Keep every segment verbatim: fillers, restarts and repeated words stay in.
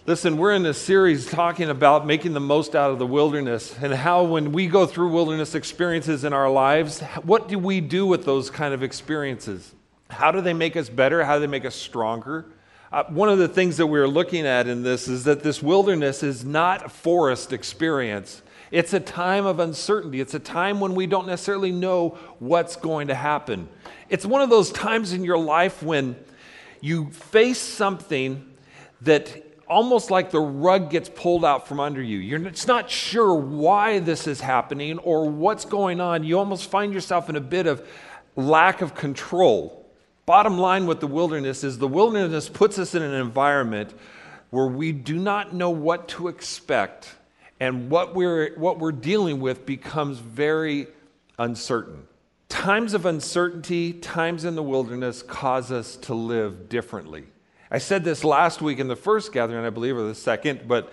Listen, we're in a series talking about making the most out of the wilderness and how when we go through wilderness experiences in our lives, what do we do with those kind of experiences? How do they make us better? How do they make us stronger? Uh, one of the things that we're looking at in this is that this wilderness is not a forest experience. It's a time of uncertainty. It's a time when we don't necessarily know what's going to happen. It's one of those times in your life when you face something that almost like the rug gets pulled out from under you. You're it's not sure why this is happening or what's going on. You almost find yourself in a bit of lack of control. Bottom line with the wilderness is the wilderness puts us in an environment where we do not know what to expect, and what we're what we're dealing with becomes very uncertain. Times of uncertainty, times in the wilderness cause us to live differently. I said this last week in the first gathering, I believe, or the second, but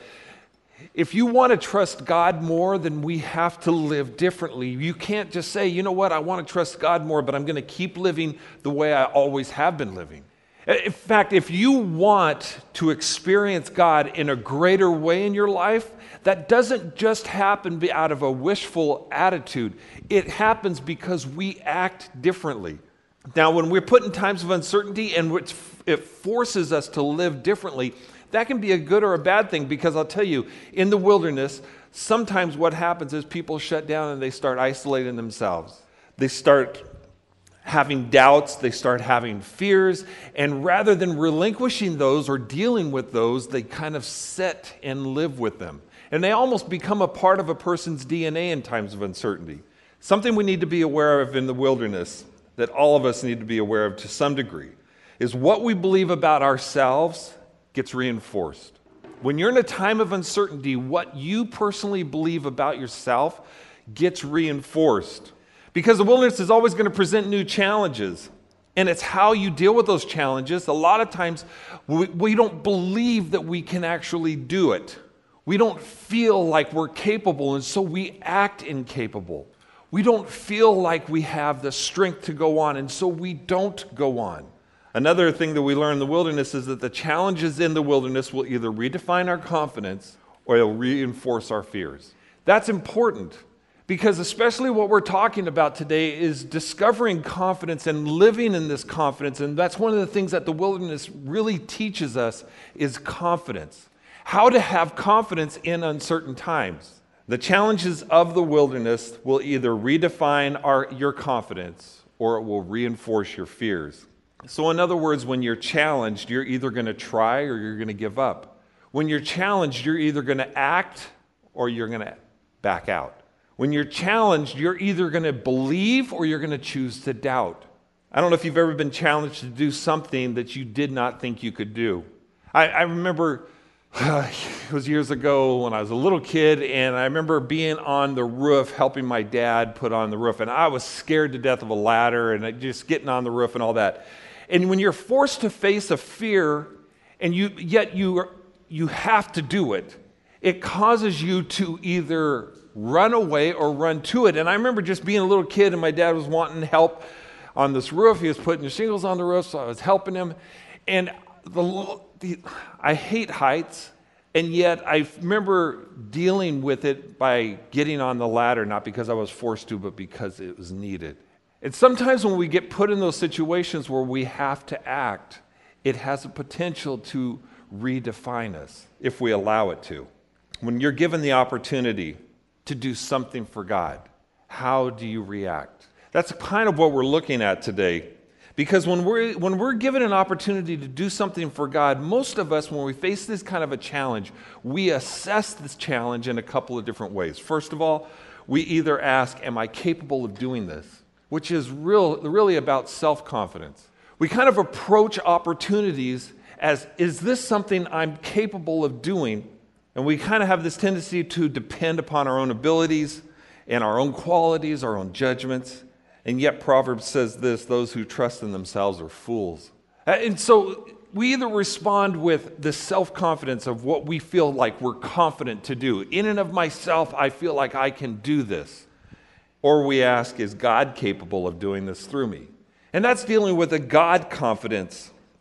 if you want to trust God more, then we have to live differently. You can't just say, you know what, I want to trust God more, but I'm going to keep living the way I always have been living. In fact, if you want to experience God in a greater way in your life, that doesn't just happen out of a wishful attitude. It happens because we act differently. Now, when we're put in times of uncertainty and it forces us to live differently, that can be a good or a bad thing, because I'll tell you, in the wilderness, sometimes what happens is people shut down and they start isolating themselves. They start having doubts, they start having fears, and rather than relinquishing those or dealing with those, they kind of sit and live with them. And they almost become a part of a person's D N A in times of uncertainty. Something we need to be aware of in the wilderness, that all of us need to be aware of to some degree, is what we believe about ourselves gets reinforced. When you're in a time of uncertainty, what you personally believe about yourself gets reinforced. Because the wilderness is always going to present new challenges. And it's how you deal with those challenges. A lot of times, we, we don't believe that we can actually do it. We don't feel like we're capable, and so we act incapable. We don't feel like we have the strength to go on, and so we don't go on. Another thing that we learn in the wilderness is that the challenges in the wilderness will either redefine our confidence or they'll reinforce our fears. That's important, because especially what we're talking about today is discovering confidence and living in this confidence, and that's one of the things that the wilderness really teaches us is confidence. How to have confidence in uncertain times. The challenges of the wilderness will either redefine our, your confidence or it will reinforce your fears. So in other words, when you're challenged, you're either going to try or you're going to give up. When you're challenged, you're either going to act or you're going to back out. When you're challenged, you're either going to believe or you're going to choose to doubt. I don't know if you've ever been challenged to do something that you did not think you could do. I, I remember it was years ago when I was a little kid, and I remember being on the roof helping my dad put on the roof, and I was scared to death of a ladder and just getting on the roof and all that. And when you're forced to face a fear, and you yet you you have to do it, it causes you to either run away or run to it. And I remember just being a little kid, and my dad was wanting help on this roof. He was putting the shingles on the roof, so I was helping him. And the, the I hate heights, and yet I remember dealing with it by getting on the ladder, not because I was forced to, but because it was needed. And sometimes when we get put in those situations where we have to act, it has a potential to redefine us if we allow it to. When you're given the opportunity to do something for God, how do you react? That's kind of what we're looking at today. Because when we're, when we're given an opportunity to do something for God, most of us, when we face this kind of a challenge, we assess this challenge in a couple of different ways. First of all, we either ask, am I capable of doing this? Which is real, really about self-confidence. We kind of approach opportunities as, is this something I'm capable of doing? And we kind of have this tendency to depend upon our own abilities and our own qualities, our own judgments. And yet Proverbs says this, those who trust in themselves are fools. And so we either respond with the self-confidence of what we feel like we're confident to do. In and of myself, I feel like I can do this. Or we ask, is God capable of doing this through me? And that's dealing with a God confidence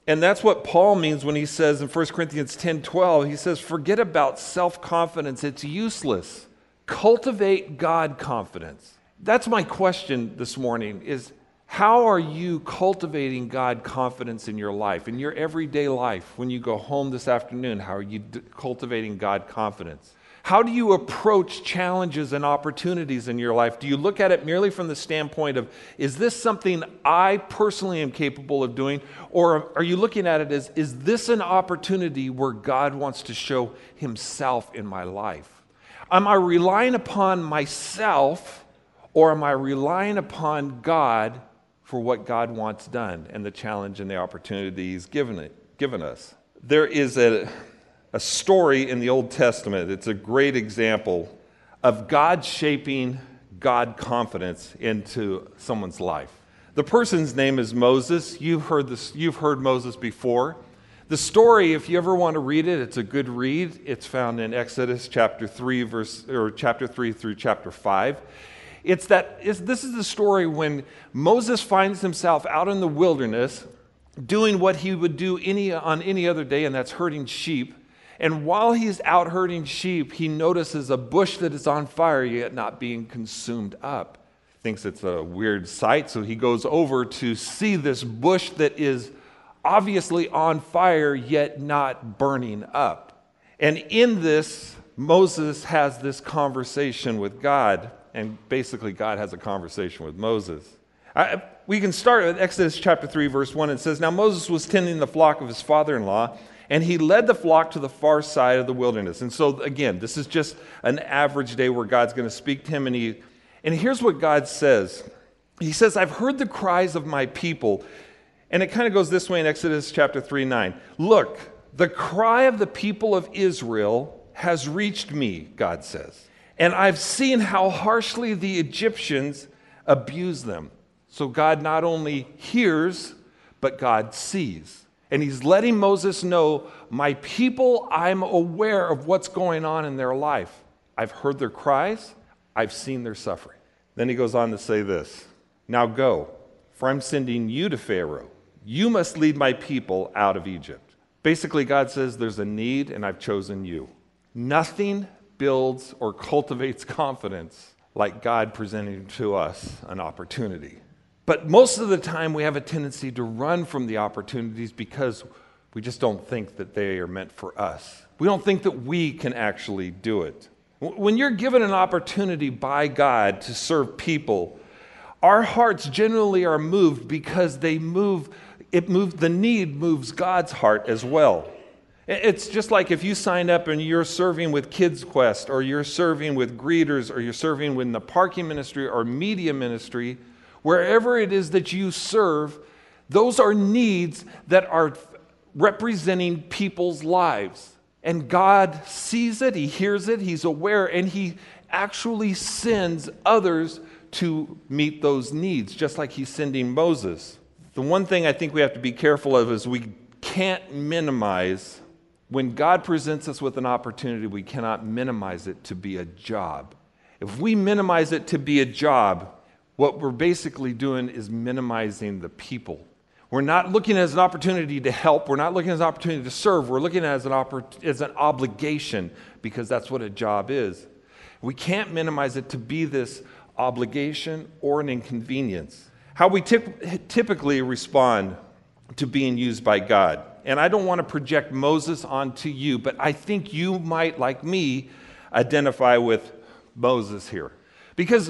And that's what Paul means when he says in First Corinthians ten twelve, he says, forget about self-confidence. It's useless. Cultivate God confidence. That's my question this morning is, how are you cultivating God confidence in your life, in your everyday life? When you go home this afternoon, how are you d- cultivating God confidence? How do you approach challenges and opportunities in your life? Do you look at it merely from the standpoint of, is this something I personally am capable of doing? Or are you looking at it as, is this an opportunity where God wants to show himself in my life? Am I relying upon myself, or am I relying upon God for what God wants done and the challenge and the opportunity he's given, it, given us? There is a... A story in the Old Testament. It's a great example of God shaping God confidence into someone's life. The person's name is Moses. You've heard this, you've heard Moses before. The story, if you ever want to read it, it's a good read. It's found in Exodus chapter three, verse or chapter three through chapter five. It's that it's, this is the story when Moses finds himself out in the wilderness doing what he would do any on any other day, and that's herding sheep. And while he's out herding sheep, he notices a bush that is on fire yet not being consumed up. Thinks it's a weird sight, so he goes over to see this bush that is obviously on fire yet not burning up. And in this, Moses has this conversation with God, and basically God has a conversation with Moses. I, we can start with Exodus chapter three, verse one. It says, now Moses was tending the flock of his father-in-law, and he led the flock to the far side of the wilderness. And so, again, this is just an average day where God's going to speak to him. And, he, and here's what God says. He says, I've heard the cries of my people. And it kind of goes this way in Exodus chapter three, nine. Look, the cry of the people of Israel has reached me, God says. And I've seen how harshly the Egyptians abuse them. So God not only hears, but God sees. And he's letting Moses know, my people, I'm aware of what's going on in their life. I've heard their cries. I've seen their suffering. Then he goes on to say this, now go, for I'm sending you to Pharaoh. You must lead my people out of Egypt. Basically, God says there's a need, and I've chosen you. Nothing builds or cultivates confidence like God presenting to us an opportunity. But most of the time we have a tendency to run from the opportunities because we just don't think that they are meant for us. We don't think that we can actually do it. When you're given an opportunity by God to serve people, our hearts generally are moved because they move, it moves, the need moves God's heart as well. It's just like if you sign up and you're serving with Kids Quest, or you're serving with greeters, or you're serving in the parking ministry or media ministry. Wherever it is that you serve, those are needs that are representing people's lives. And God sees it, he hears it, he's aware, and he actually sends others to meet those needs, just like he's sending Moses. The one thing I think we have to be careful of is we can't minimize, when God presents us with an opportunity, we cannot minimize it to be a job. If we minimize it to be a job, what we're basically doing is minimizing the people. We're not looking at it as an opportunity to help. We're not looking at it as an opportunity to serve. We're looking at it as an, oppor- as an obligation, because that's what a job is. We can't minimize it to be this obligation or an inconvenience. How we tip- typically respond to being used by God. And I don't want to project Moses onto you, but I think you might, like me, identify with Moses here. Because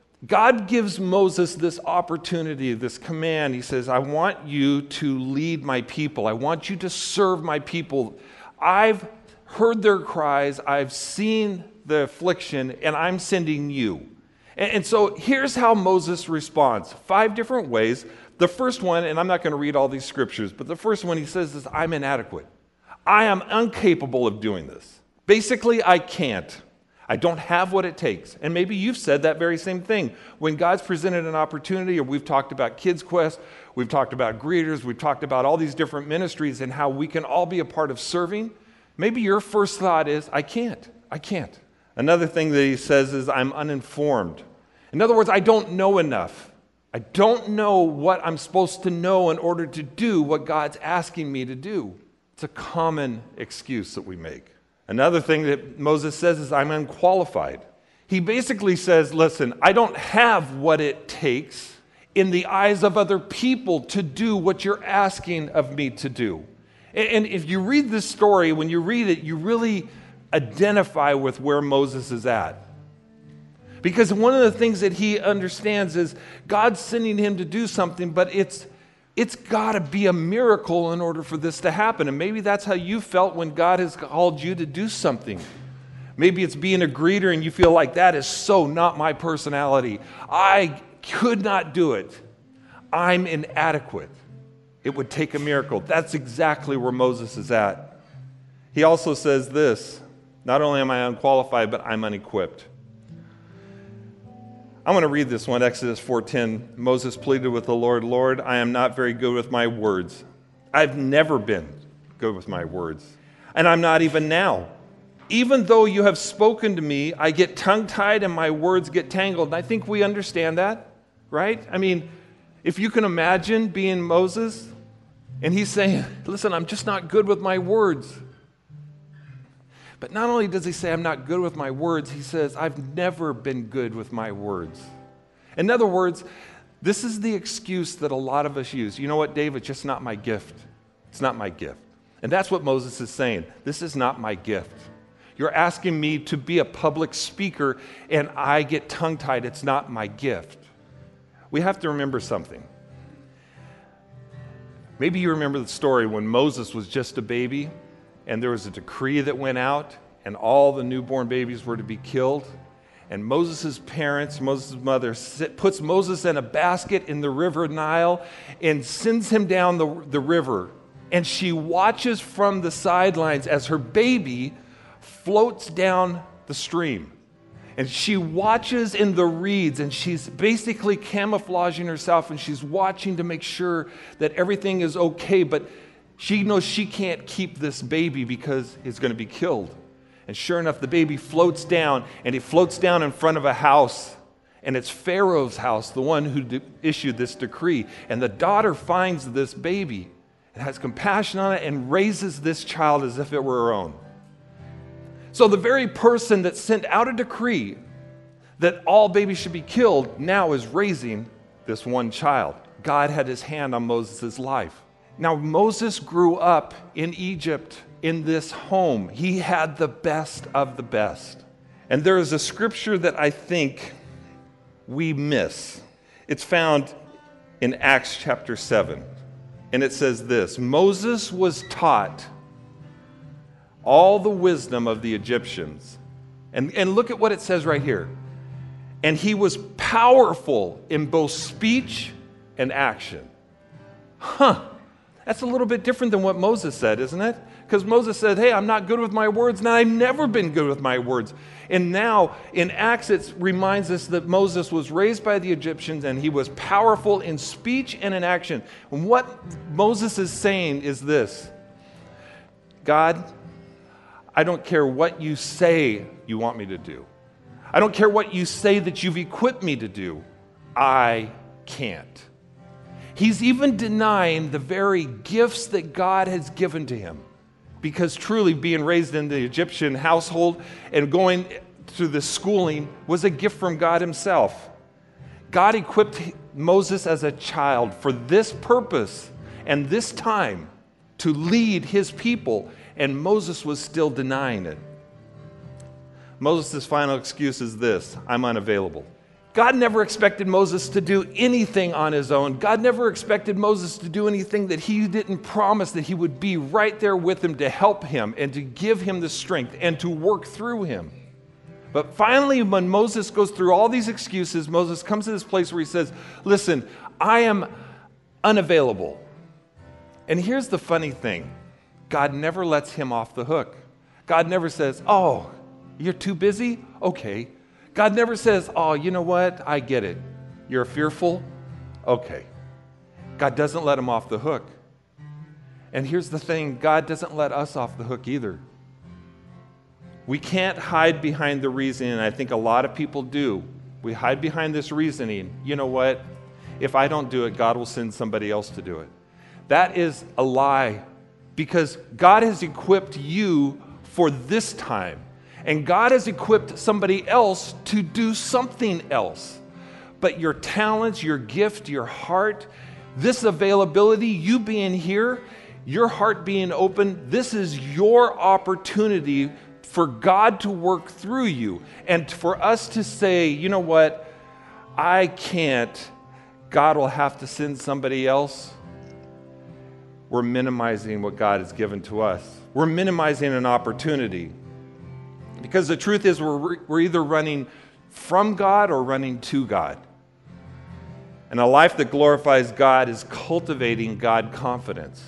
God gives Moses this opportunity, this command. He says, I want you to lead my people. I want you to serve my people. I've heard their cries. I've seen the affliction, and I'm sending you. And, and so here's how Moses responds. Five different ways. The first one, and I'm not going to read all these scriptures, but the first one he says is, I'm inadequate. I am incapable of doing this. Basically, I can't. I don't have what it takes. And maybe you've said that very same thing. When God's presented an opportunity, or we've talked about Kids Quest, we've talked about greeters, we've talked about all these different ministries and how we can all be a part of serving. Maybe your first thought is, I can't. I can't. Another thing that he says is, I'm uninformed. In other words, I don't know enough. I don't know what I'm supposed to know in order to do what God's asking me to do. It's a common excuse that we make. Another thing that Moses says is, I'm unqualified. He basically says, listen, I don't have what it takes in the eyes of other people to do what you're asking of me to do. And if you read this story, when you read it, you really identify with where Moses is at. Because one of the things that he understands is God's sending him to do something, but it's it's got to be a miracle in order for this to happen. And maybe that's how you felt when God has called you to do something. Maybe it's being a greeter and you feel like that is so not my personality. I could not do it. I'm inadequate. It would take a miracle. That's exactly where Moses is at. He also says this, not only am I unqualified, but I'm unequipped. I want to read this one, Exodus four ten. Moses pleaded with the Lord, Lord, I am not very good with my words. I've never been good with my words, and I'm not even now. Even though you have spoken to me, I get tongue-tied and my words get tangled. And I think we understand that, right? I mean, if you can imagine being Moses, and he's saying, listen, I'm just not good with my words. But not only does he say, I'm not good with my words, he says, I've never been good with my words. In other words, this is the excuse that a lot of us use. You know what, Dave? It's just not my gift. It's not my gift. And that's what Moses is saying. This is not my gift. You're asking me to be a public speaker, and I get tongue-tied. It's not my gift. We have to remember something. Maybe you remember the story when Moses was just a baby, and there was a decree that went out, and all the newborn babies were to be killed. And Moses' parents, Moses' mother, sit, puts Moses in a basket in the river Nile and sends him down the, the river. And she watches from the sidelines as her baby floats down the stream. And she watches in the reeds, and she's basically camouflaging herself, and she's watching to make sure that everything is okay. But she knows she can't keep this baby because it's going to be killed. And sure enough, the baby floats down, and it floats down in front of a house. And it's Pharaoh's house, the one who de- issued this decree. And the daughter finds this baby and has compassion on it and raises this child as if it were her own. So the very person that sent out a decree that all babies should be killed now is raising this one child. God had his hand on Moses' life. Now, Moses grew up in Egypt in this home. He had the best of the best. And there is a scripture that I think we miss. It's found in Acts chapter seven. And it says this, Moses was taught all the wisdom of the Egyptians. And, and look at what it says right here. And he was powerful in both speech and action. Huh. That's a little bit different than what Moses said, isn't it? Because Moses said, hey, I'm not good with my words. Now, I've never been good with my words. And now, in Acts, it reminds us that Moses was raised by the Egyptians, and he was powerful in speech and in action. And what Moses is saying is this, God, I don't care what you say you want me to do. I don't care what you say that you've equipped me to do. I can't. He's even denying the very gifts that God has given to him. Because truly being raised in the Egyptian household and going through this schooling was a gift from God himself. God equipped Moses as a child for this purpose and this time to lead his people, and Moses was still denying it. Moses' final excuse is this, I'm unavailable. God never expected Moses to do anything on his own. God never expected Moses to do anything that he didn't promise that he would be right there with him to help him and to give him the strength and to work through him. But finally, when Moses goes through all these excuses, Moses comes to this place where he says, listen, I am unavailable. And here's the funny thing. God never lets him off the hook. God never says, oh, you're too busy? Okay. God never says, oh, you know what? I get it. You're fearful? Okay. God doesn't let him off the hook. And here's the thing, God doesn't let us off the hook either. We can't hide behind the reasoning, and I think a lot of people do. We hide behind this reasoning. You know what? if I don't do it, God will send somebody else to do it. That is a lie, because God has equipped you for this time, and God has equipped somebody else to do something else. But your talents, your gift, your heart, this availability, you being here, your heart being open, this is your opportunity for God to work through you. And for us to say, you know what, I can't, God will have to send somebody else. We're minimizing what God has given to us. We're minimizing an opportunity. Because the truth is, we're, we're either running from God or running to God. And a life that glorifies God is cultivating God confidence,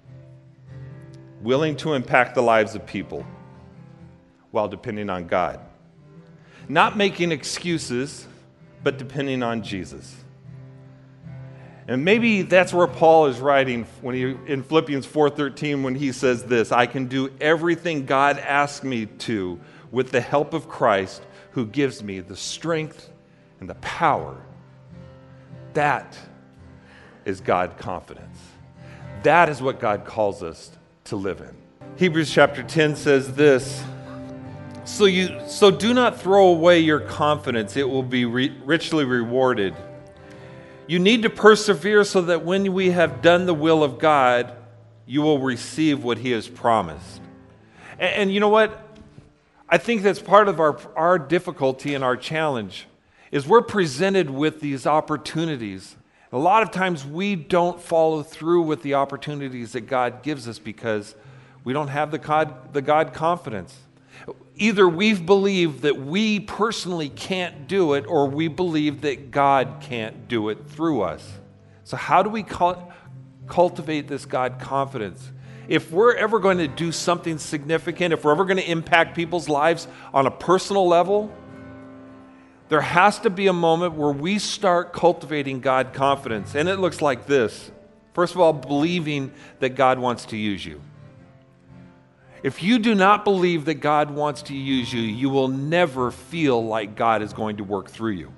willing to impact the lives of people while depending on God. Not making excuses, but depending on Jesus. And maybe that's where Paul is writing when he, in Philippians four thirteen, when he says this, I can do everything God asks me to with the help of Christ who gives me the strength and the power. That is God confidence. That is what God calls us to live in. Hebrews chapter ten says this, so you so do not throw away your confidence, it will be re- richly rewarded. You need to persevere so that when we have done the will of God, you will receive what he has promised. And, and you know what? I think that's part of our, our difficulty and our challenge, is we're presented with these opportunities. A lot of times we don't follow through with the opportunities that God gives us because we don't have the God, the God confidence. Either we've believed that we personally can't do it, or we believe that God can't do it through us. So how do we cul- cultivate this God confidence? If we're ever going to do something significant, if we're ever going to impact people's lives on a personal level, there has to be a moment where we start cultivating God confidence. And it looks like this. First of all, believing that God wants to use you. If you do not believe that God wants to use you, you will never feel like God is going to work through you.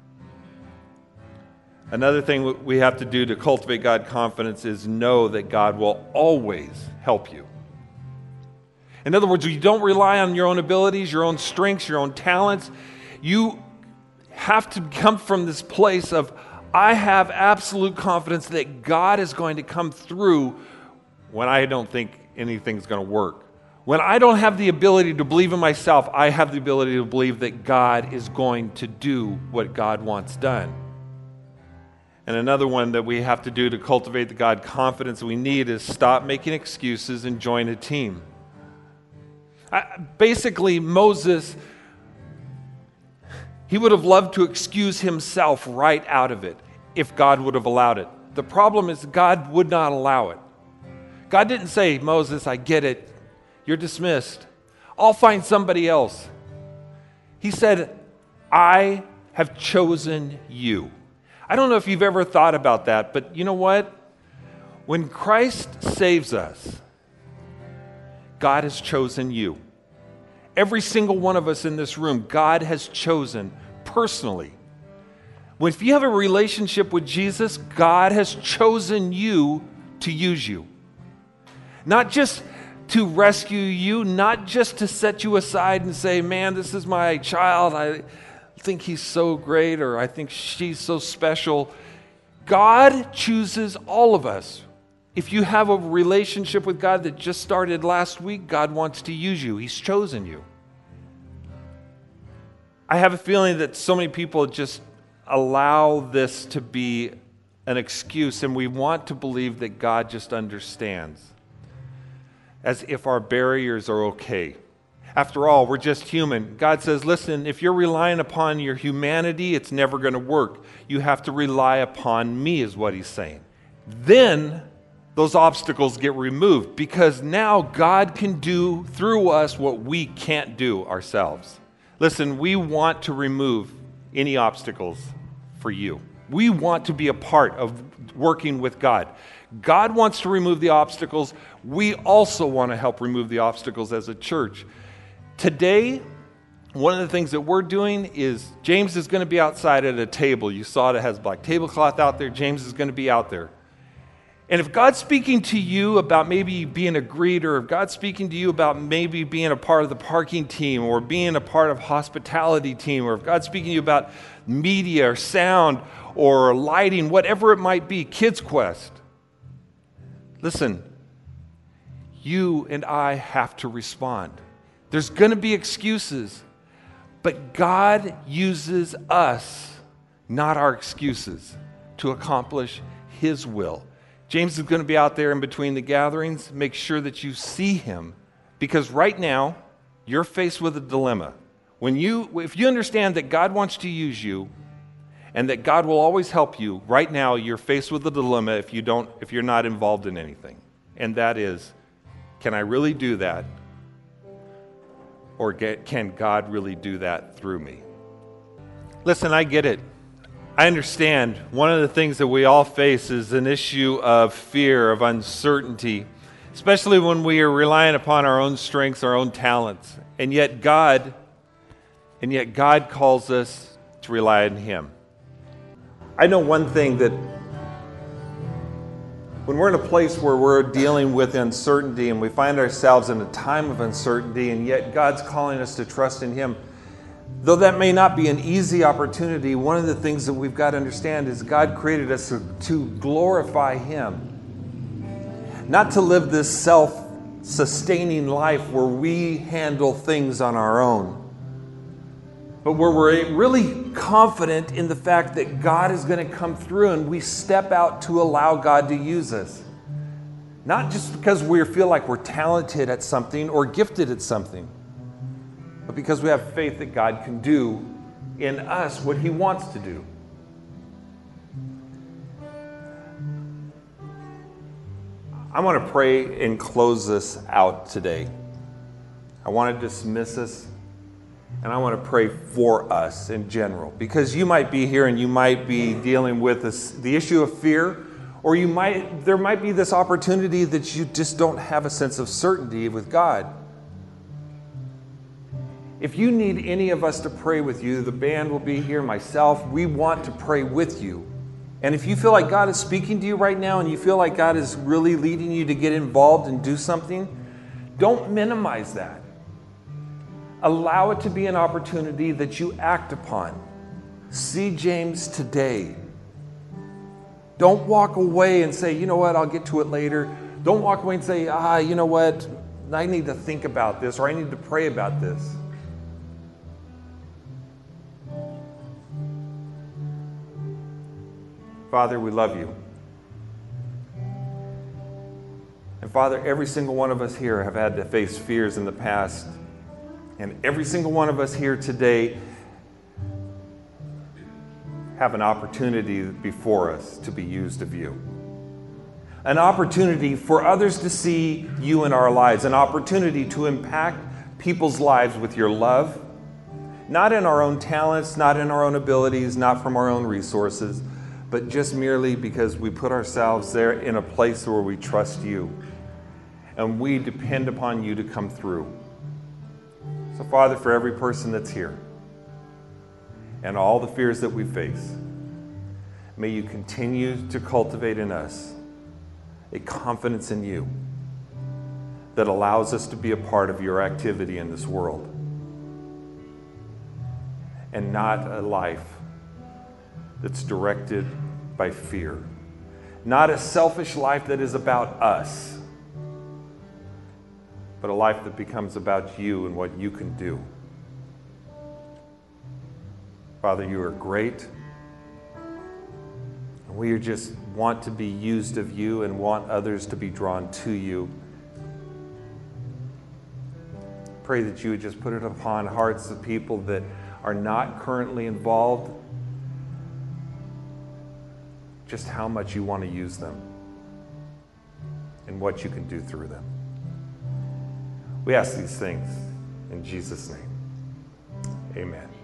Another thing we have to do to cultivate God confidence is know that God will always help you. In other words, you don't rely on your own abilities, your own strengths, your own talents. You have to come from this place of, I have absolute confidence that God is going to come through when I don't think anything's going to work. When I don't have the ability to believe in myself, I have the ability to believe that God is going to do what God wants done. And another one that we have to do to cultivate the God confidence we need is stop making excuses and join a team. I, basically, Moses, he would have loved to excuse himself right out of it if God would have allowed it. The problem is God would not allow it. God didn't say, Moses, I get it. You're dismissed. I'll find somebody else. He said, I have chosen you. I don't know if you've ever thought about that, but you know what? When Christ saves us, God has chosen you. Every single one of us in this room, God has chosen personally. Well, if you have a relationship with Jesus, God has chosen you to use you. Not just to rescue you, not just to set you aside and say, man, this is my child. I think he's so great, or I think she's so special. God chooses all of us. If you have a relationship with God that just started last week, God wants to use you. He's chosen you. I have a feeling that so many people just allow this to be an excuse, and we want to believe that God just understands, as if our barriers are okay. After all, we're just human. God says, listen, if you're relying upon your humanity, it's never going to work. You have to rely upon me, is what he's saying. Then those obstacles get removed, because now God can do through us what we can't do ourselves. Listen, we want to remove any obstacles for you. We want to be a part of working with God. God wants to remove the obstacles. We also want to help remove the obstacles as a church. Today, one of the things that we're doing is James is going to be outside at a table. You saw it has black tablecloth out there. James is going to be out there. And if God's speaking to you about maybe being a greeter, if God's speaking to you about maybe being a part of the parking team or being a part of hospitality team, or if God's speaking to you about media or sound or lighting, whatever it might be, Kids Quest, listen, you and I have to respond. There's going to be excuses, but God uses us, not our excuses, to accomplish His will. James is going to be out there in between the gatherings. Make sure that you see him, because right now you're faced with a dilemma. When you, if you understand that God wants to use you and that God will always help you, right now you're faced with a dilemma if you don't, if you're not involved in anything. And that is, can I really do that? Or get, can God really do that through me? Listen, I get it. I understand one of the things that we all face is an issue of fear, of uncertainty, especially when we are relying upon our own strengths, our own talents. And yet God, and yet God calls us to rely on Him. I know one thing, that when we're in a place where we're dealing with uncertainty and we find ourselves in a time of uncertainty, and yet God's calling us to trust in Him, though that may not be an easy opportunity, one of the things that we've got to understand is God created us to, to glorify Him. Not to live this self-sustaining life where we handle things on our own, but where we're really confident in the fact that God is going to come through, and we step out to allow God to use us. Not just because we feel like we're talented at something or gifted at something, but because we have faith that God can do in us what He wants to do. I want to pray and close this out today. I want to dismiss us, and I want to pray for us in general, because you might be here and you might be dealing with this, the issue of fear, or you might there might be this opportunity that you just don't have a sense of certainty with God. If you need any of us to pray with you, the band will be here, myself. We want to pray with you. And if you feel like God is speaking to you right now and you feel like God is really leading you to get involved and do something, don't minimize that. Allow it to be an opportunity that you act upon. See James today. Don't walk away and say, you know what, I'll get to it later. Don't walk away and say, ah, you know what, I need to think about this, or I need to pray about this. Father, we love you. And Father, every single one of us here have had to face fears in the past. And every single one of us here today have an opportunity before us to be used of you. An opportunity for others to see you in our lives. An opportunity to impact people's lives with your love. Not in our own talents, not in our own abilities, not from our own resources, but just merely because we put ourselves there in a place where we trust you and we depend upon you to come through. So Father, for every person that's here and all the fears that we face, may you continue to cultivate in us a confidence in you that allows us to be a part of your activity in this world, and not a life that's directed by fear. Not a selfish life that is about us, but a life that becomes about you and what you can do. Father, you are great. And we just want to be used of you and want others to be drawn to you. Pray that you would just put it upon hearts of people that are not currently involved, just how much you want to use them and what you can do through them. We ask these things in Jesus' name. Amen.